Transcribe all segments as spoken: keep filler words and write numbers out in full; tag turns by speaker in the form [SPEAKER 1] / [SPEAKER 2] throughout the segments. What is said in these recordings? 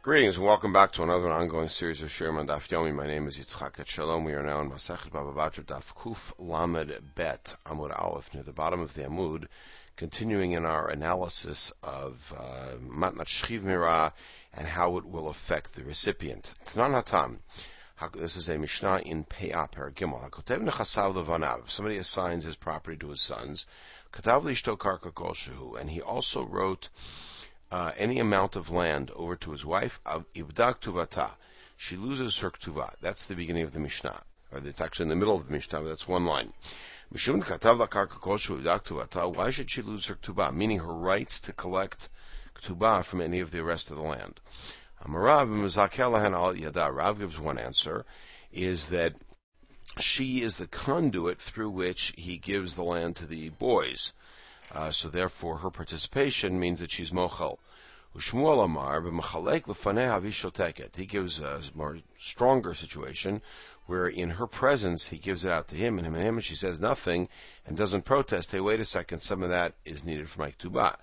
[SPEAKER 1] Greetings and welcome back to another ongoing series of Shirim on Daf Yomi. My name is Yitzchak Shalom. We are now in Masechet Baba Batra Daf Kuf Lamed Bet Amud Aleph, near the bottom of the Amud, continuing in our analysis of uh, Matnat Shchiv Mirah and how it will affect the recipient. Tanan Hatam. This is a Mishnah in Peah Per Gimel. Hakotev nechasav levanav. If somebody assigns his property to his sons, katav lishto karka kolshehu, and he also wrote Uh, any amount of land over to his wife, ibdak tuvata, she loses her ktuvah. That's the beginning of the Mishnah. Or it's actually in the middle of the Mishnah, but that's one line. Mishum katav la karka kolshehu ibdak tuvata. Why should she lose her ktuvah? Meaning her rights to collect ktuvah from any of the rest of the land. Amarav mizakel lahen al yada. Rav gives one answer, is that she is the conduit through which he gives the land to the boys. Uh, so therefore, her participation means that she's mochel. Ushmuel Amar b'machalek l'fanei avishotek. He gives a more stronger situation, where in her presence he gives it out to him, and him and him, and she says nothing and doesn't protest. Hey, wait a second, some of that is needed for my ktubah.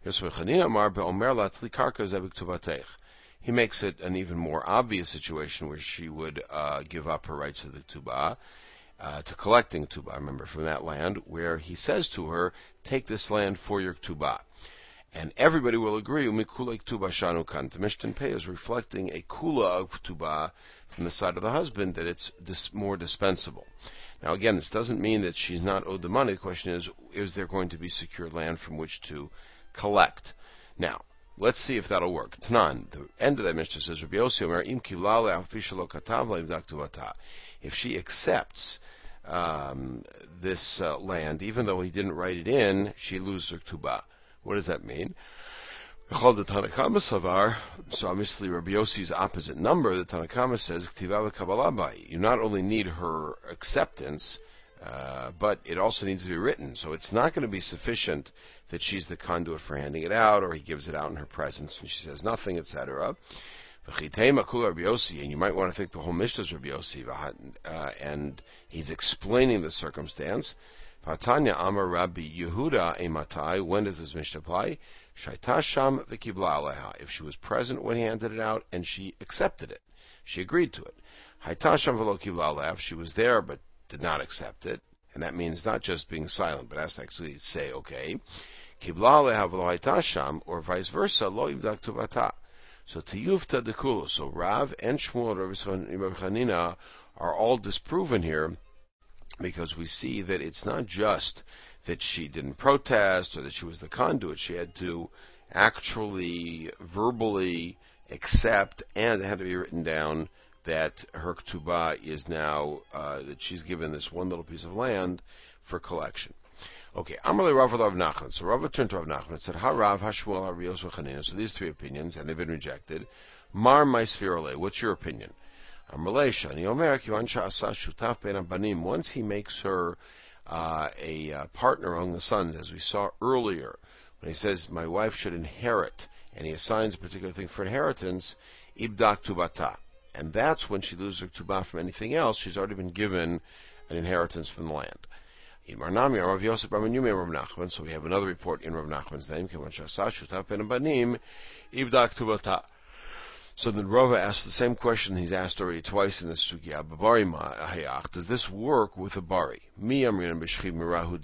[SPEAKER 1] He makes it an even more obvious situation where she would uh, give up her rights to the ktubah. Uh, to collecting ktubah, remember, from that land, where he says to her, take this land for your ktubah. And everybody will agree, umikula ktubah shanu kan. The Mishnah Pei is reflecting a kula of ktubah from the side of the husband, that it's dis- more dispensable. Now again, this doesn't mean that she's not owed the money. The question is, is there going to be secure land from which to collect? Now, let's see if that'll work. Tanan, the end of that Mishnah says, Rabbi Yossi Omer, im kilale av pishalo katav le'ivdak tuvata. If she accepts um, this uh, land, even though he didn't write it in, she loses her ktubah. What does that mean? So obviously Rabbi Yossi's opposite number, the Tanna Kama says, you not only need her acceptance, uh, but it also needs to be written. So it's not going to be sufficient that she's the conduit for handing it out, or he gives it out in her presence and she says nothing, et cetera. And you might want to think the whole Mishnah is Rabbi Yossi, uh, and he's explaining the circumstance. Patanya Amar Rabbi Yehuda Ematai. When does this Mishnah apply? Shaita Sham v'kibla aleha. If she was present when he handed it out and she accepted it, she agreed to it. Haita Sham v'lo kibla aleha. If she was there but did not accept it, and that means not just being silent, but has to actually say okay. Kibla aleha v'lo haita sham, or vice versa. Lo yibdak tuvata. So tiyufta dekulu. So Rav and Shmuel and Rabbi Chanina are all disproven here, because we see that it's not just that she didn't protest or that she was the conduit. She had to actually verbally accept, and it had to be written down that her ktubah is now, uh, that she's given this one little piece of land for collection. Okay, Amalei Rav Rav Nachman. So Rav turned to Rav Nachman and said, Ha Rav, Ha Shmuel, Ha Rios v'Chanina. So these three opinions, and they've been rejected. Mar my spherole. What's your opinion? Amalei Shani Omer Kivan Sha'asa Shutaf Ben Abanim. Once he makes her uh, a uh, partner among the sons, as we saw earlier, when he says my wife should inherit, and he assigns a particular thing for inheritance, Ibdak Tubata. And that's when she loses her ktubah from anything else. She's already been given an inheritance from the land. So we have another report in Rav Nachman's name. So then Rava asked the same question he's asked already twice in the sugya. Does this work with a bari? Maybe it's in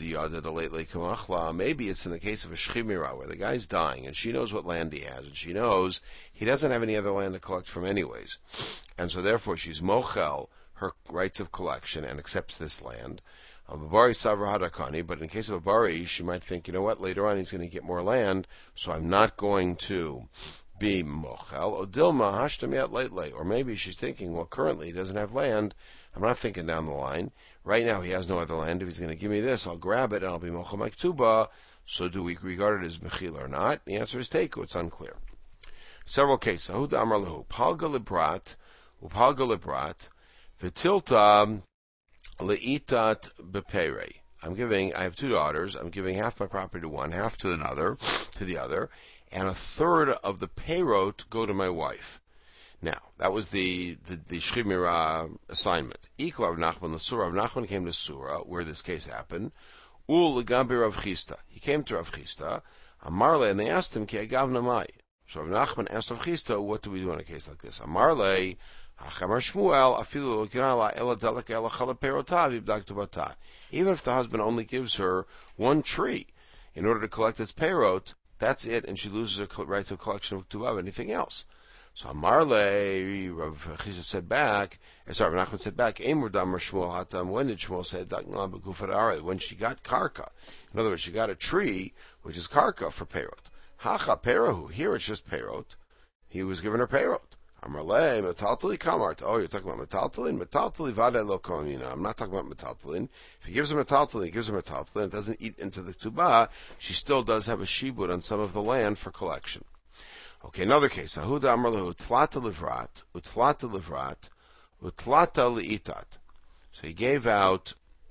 [SPEAKER 1] the case of a shchimira, where the guy's dying and she knows what land he has, and she knows he doesn't have any other land to collect from anyways, and so therefore she's mochel her rights of collection and accepts this land. But in the case of a bari, she might think, you know what, later on he's going to get more land, so I'm not going to be mochel. Odilma hashtamiyat lately. Or maybe she's thinking, well, currently he doesn't have land. I'm not thinking down the line. Right now he has no other land. If he's going to give me this, I'll grab it and I'll be mochel my ktubah. So do we regard it as mechil or not? The answer is teiku. It's unclear. Several cases. Ahud amar lahu. Palga librat, upalga librat, v'tilta Leitat bepere. I'm giving, I have two daughters, I'm giving half my property to one, half to another, to the other, and a third of the payroll to go to my wife. Now, that was the, the, the Shchimira assignment. Ikla Rav Nachman, the Surah, Rav Nachman came to Surah, where this case happened. Ul Legabi Rav Chista. He came to Rav Chista, Amarle, and they asked him, Ki agav namai. So Rav Nachman asked Rav Chisda, what do we do in a case like this? Amarle, Hachamar Shmuel, afilu kinala ela delek ela chala perotav yibdak tubata. Even if the husband only gives her one tree in order to collect its perot, that's it, and she loses her rights of collection of ketubah of anything else. So Amarle, Rav Chisda said back, sorry, Rav Nachman said back, Eimer damar Shmuel hatam, when did Shmuel say daknala begufat arei? When she got karka. In other words, she got a tree, which is karka for perot. Hacha perahu. Here it's just perot. He was given her perot. Amarle metaltali kamart. Oh, you're talking about metaltalin? Metaltali vade lo komina. I'm not talking about metaltalin. If he gives her metaltalin, he gives her metaltalin. It doesn't eat into the ketubah. She still does have a shibud on some of the land for collection. Okay, another case. Ahuda amarle utlata livrat, utlata livrat, utlata liitat. So he gave out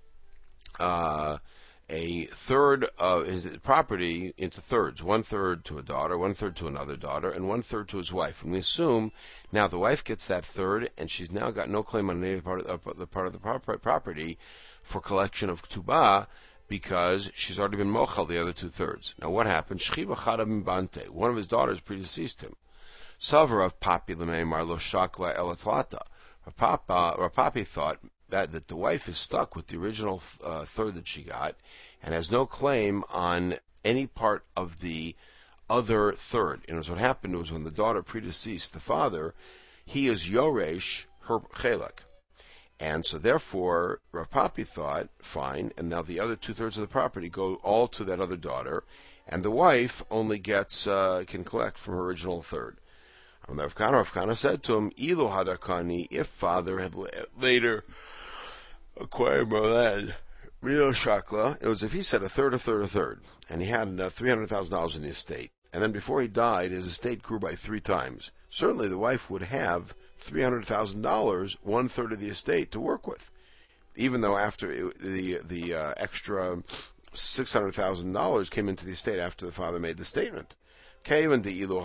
[SPEAKER 1] uh, a third of his property into thirds. One third to a daughter, one third to another daughter, and one third to his wife. And we assume now the wife gets that third, and she's now got no claim on any part of the part of the property for collection of ketubah, because she's already been mochal the other two thirds. Now what happened? Shchiva chada bante. One of his daughters predeceased him. Savar of papi lemei marlo shakla elatlata. Rapapi thought that, that the wife is stuck with the original uh, third that she got and has no claim on any part of the other third. And what happened was when the daughter predeceased the father, he is yoresh her chelak. And so therefore, Rav Papi thought, fine, and now the other two-thirds of the property go all to that other daughter, and the wife only gets, uh, can collect from her original third. And Rav Kana, Rav Kana said to him, Ilo hadakani, if father had later acquired more land, real shakla, it was if he said a third, a third, a third, and he had uh, three hundred thousand dollars in the estate, and then before he died, his estate grew by three times. Certainly the wife would have three hundred thousand dollars, one third of the estate, to work with, even though after it, the the uh, extra six hundred thousand dollars came into the estate after the father made the statement. Since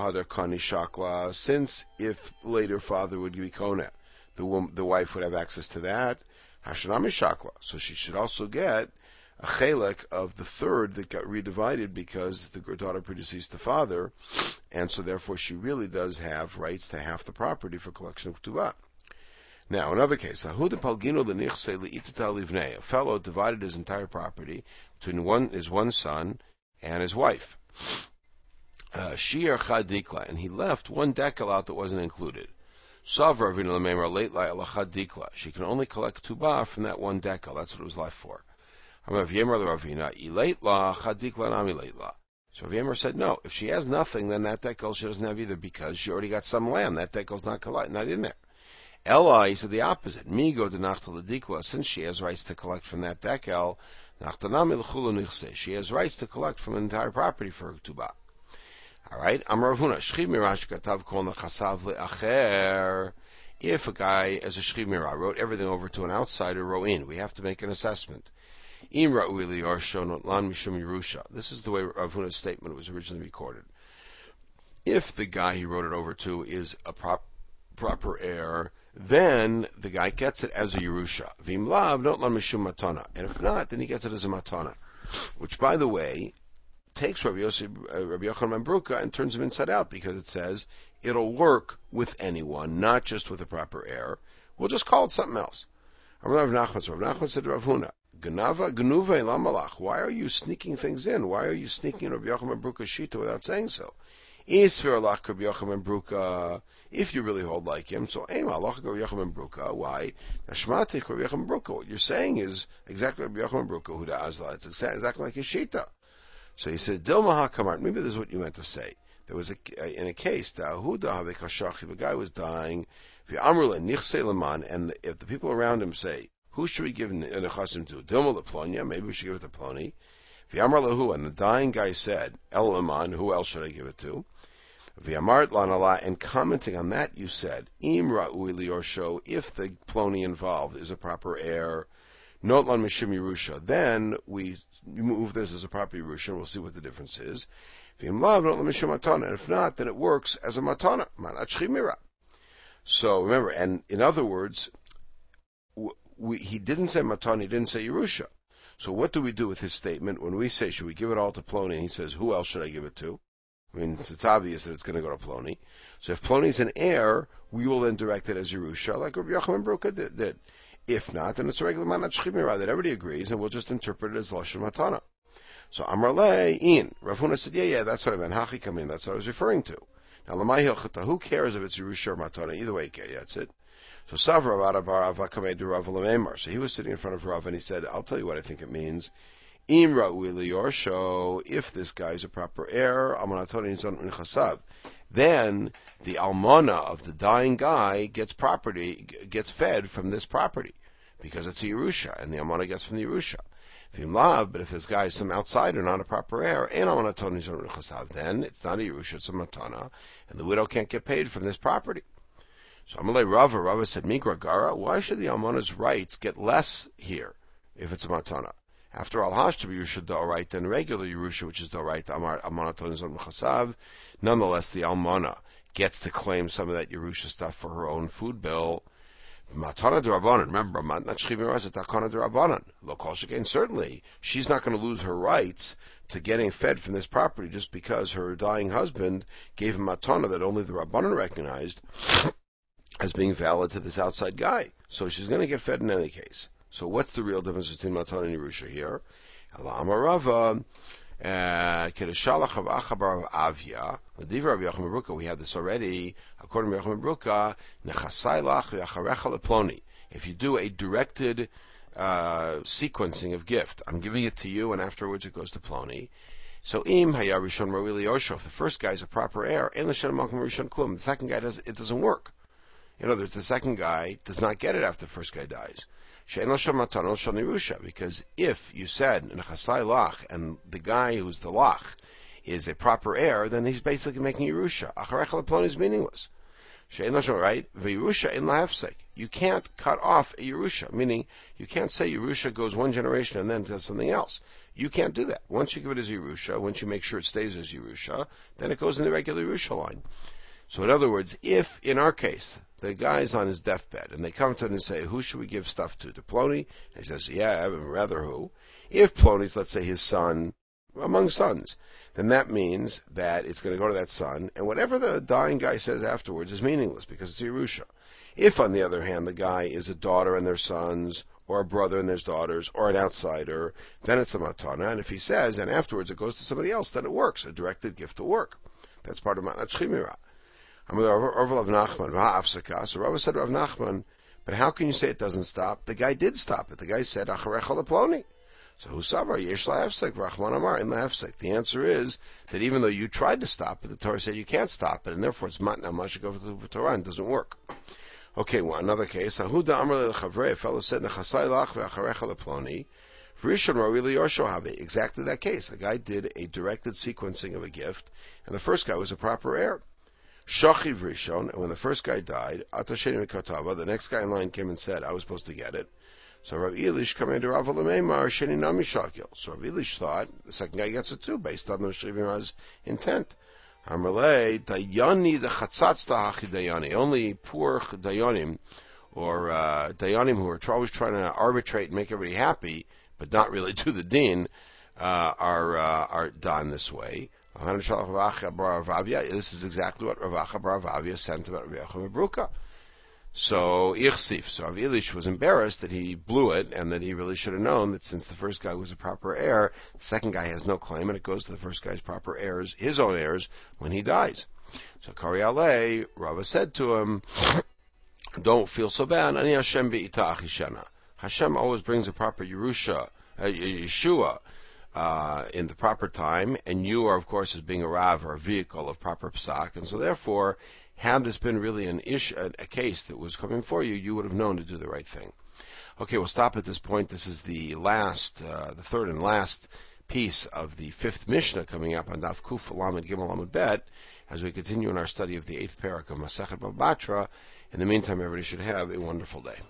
[SPEAKER 1] if later father would be kona, the woman, the wife would have access to that. Hashanami shakla, so she should also get a chelek of the third that got redivided because the daughter predeceased the father, and so therefore she really does have rights to half the property for collection of ketubah. Now, another case, a fellow divided his entire property between one his one son and his wife. Shir chadikla, and he left one dekel out that wasn't included. She can only collect ketubah from that one dekel. That's what it was left for. So Rav Yemer said, no, if she has nothing, then that dekel she doesn't have either, because she already got some land. That dekel's not not in there. Ella, he said the opposite. Migo de nachta ledikla, since she has rights to collect from that dekel, she has rights to collect from the entire property for her ketubah. All right, Amar Ravuna, Shchiv Mirash Katav Kol Nechasav Le'acher. If a guy, as a Shchiv Mirah, wrote everything over to an outsider, Ro'in, we have to make an assessment. Im Ra'ui Li'arsho Notlan Mishum Yerusha. This is the way Ravuna's statement was originally recorded. If the guy he wrote it over to is a prop, proper heir, then the guy gets it as a Yerusha. Vim Lav Notlan Mishum Matana. And if not, then he gets it as a Matana. Which, by the way, takes Rabbi Yosef, uh, Rabbi Yochanan ben Beruka and turns him inside out, because it says it'll work with anyone, not just with a proper heir. We'll just call it something else. Rav Nachman, Rav Nachman said to Rav Huna, Gnava, Gnuve Lamalach, why are you sneaking things in? Why are you sneaking in Rabbi Yochanan ben Beruka's shita without saying so? Isfer lach Rabbi Yochanan ben Beruka, if you really hold like him, so Ema lach Rabbi Yochanan ben Beruka, why? Nashmatich Rabbi Yochanan ben Beruka. What you're saying is exactly Rabbi Yochanan ben Beruka, Huda Azla. It's exactly like his shita. So he said, Dilma HaKamart, maybe this is what you meant to say. There was a, in a case, the guy was dying, and if the people around him say, who should we give nechasim to? Dilma LePlonia, maybe we should give it to Ploni. And the dying guy said, El Laman, who else should I give it to? And commenting on that, you said, Im Ra'ui Li'orsho, if the Ploni involved is a proper heir, Notlan Mishum Yerusha, then we you move this as a proper Yerusha, and we'll see what the difference is. And if not, then it works as a matana. So remember, and in other words, we, he didn't say matana, he didn't say Yerusha. So what do we do with his statement when we say, should we give it all to Ploni? And he says, who else should I give it to? I mean, it's obvious that it's going to go to Ploni. So if Ploni's an heir, we will then direct it as Yerusha, like Rabbi Yochanan Baruch did, did. If not, then it's a regular Manat Shchimira that everybody agrees, and we'll just interpret it as Lashon Matana. So Amar Le, in. Rav Huna said, yeah, yeah, that's what I meant. Hachi Kamin, that's what I was referring to. Now, Lamai Hilchata, who cares if it's Yerusha or Matana? Either way, okay, that's it. So Savra Avada Bar Avakamei de Rav Lamemar. So he was sitting in front of Rav, and he said, I'll tell you what I think it means. Im Ra'ui Liyorsho, if this guy is a proper heir, Amanatoni Nizon Min Chasav, then the almana of the dying guy gets property, gets fed from this property, because it's a Yerusha, and the almana gets from the Yerusha. V'im lav, but if this guy is some outsider, not a proper heir, and Amanatoni Nizon Min Chasav, then it's not a Yerusha, it's a matana, and the widow can't get paid from this property. So Amalei Rava, Rava said, Migra Gara, why should the almana's rights get less here, if it's a matana? After all, hash to be Yerusha d'oraita than regular Yerusha, which is d'oraita amar amanaton zon mechasav. Nonetheless, the almana gets to claim some of that Yerusha stuff for her own food bill. Matana d'Rabbanan. Remember, matnat shchimira is a takana d'Rabbanan. Lo kol shekain. Certainly, she's not going to lose her rights to getting fed from this property just because her dying husband gave him matana that only the Rabbanan recognized as being valid to this outside guy. So she's going to get fed in any case. So what's the real difference between Matan and Yerusha here? Amarava, Kedushalach of Achabar of Avia, the Diva of Yochim Bruka, we had this already, according to Yochim Bruka, Nechasailach Yacharecha Leploni. If you do a directed uh, sequencing of gift, I'm giving it to you, and afterwards it goes to Ploni. So Im Haya Rishon Ra'ui Liyosho, if the first guy is a proper heir, and L'Shem Malkum Rishon Klum, the second guy does it doesn't work. In other words, the second guy does not get it after the first guy dies. Because if you said Nechasai Lach and the guy who's the Lach is a proper heir, then he's basically making Yerusha. Acharecha Leploni is meaningless. Right? Yerusha in lahefsek. You can't cut off a Yerusha, meaning you can't say Yerusha goes one generation and then does something else. You can't do that. Once you give it as Yerusha, once you make sure it stays as Yerusha, then it goes in the regular Yerusha line. So in other words, if, in our case, the guy's on his deathbed, and they come to him and say, who should we give stuff to? To Ploni? And he says, yeah, I would rather who? If Ploni's, let's say, his son, among sons, then that means that it's going to go to that son, and whatever the dying guy says afterwards is meaningless, because it's Yerusha. If, on the other hand, the guy is a daughter and their sons, or a brother and their daughters, or an outsider, then it's a matana, and if he says, and afterwards it goes to somebody else, then it works, a directed gift will work. That's part of Matnat Shchimira. So Rava said to Rav Nachman, but how can you say it doesn't stop? The guy did stop it. The guy said, Acharecha Leploni. So Husavar, Yesh lahefsek, Rachman Amar, in lahefsek. The answer is that even though you tried to stop it, the Torah said you can't stop it, and therefore it's matna mashikov to the Torah, and it doesn't work. Okay, well, another case. Ahuda Amar leChavrei, a fellow said, Nechasai lach ve'acharecha Leploni. Rishon Ra'ui Liyosho Habe. Exactly that case. A guy did a directed sequencing of a gift, and the first guy was a proper heir. Shachiv Rishon, and when the first guy died, Atasheni Mikatava, the next guy in line came and said, I was supposed to get it. So Rav Elish came into Rav Lamemar, Sheni Nami Shakil. So Rav Elish thought the second guy gets it too, based on the Shivimah's intent. Hamalei, Dayani, the Chatzatz Tahachi Dayani. Only poor Dayanim, or uh, Dayanim who are always trying to arbitrate and make everybody happy, but not really do the din, uh, are, uh, are done this way. This is exactly what Rav Acha bar Avavia sent about Rav Yochanan Bruka. So Ichsif, so Rav Elish was embarrassed that he blew it, and that he really should have known that since the first guy was a proper heir, the second guy has no claim, and it goes to the first guy's proper heirs, his own heirs, when he dies. So Kari Alei, Rava said to him, don't feel so bad. Ani Hashem be'ita achishena. Hashem always brings a proper Yerusha, uh, Yeshua, Uh, in the proper time, and you are, of course, as being a Rav or a vehicle of proper psak, and so therefore, had this been really an ish, a, a case that was coming for you, you would have known to do the right thing. Okay, we'll stop at this point. This is the last, uh, the third and last piece of the fifth Mishnah coming up on Daf Kuf Lamed Gimel Lamed Bet, as we continue in our study of the eighth parak of Masechet Bava Batra. In the meantime, everybody should have a wonderful day.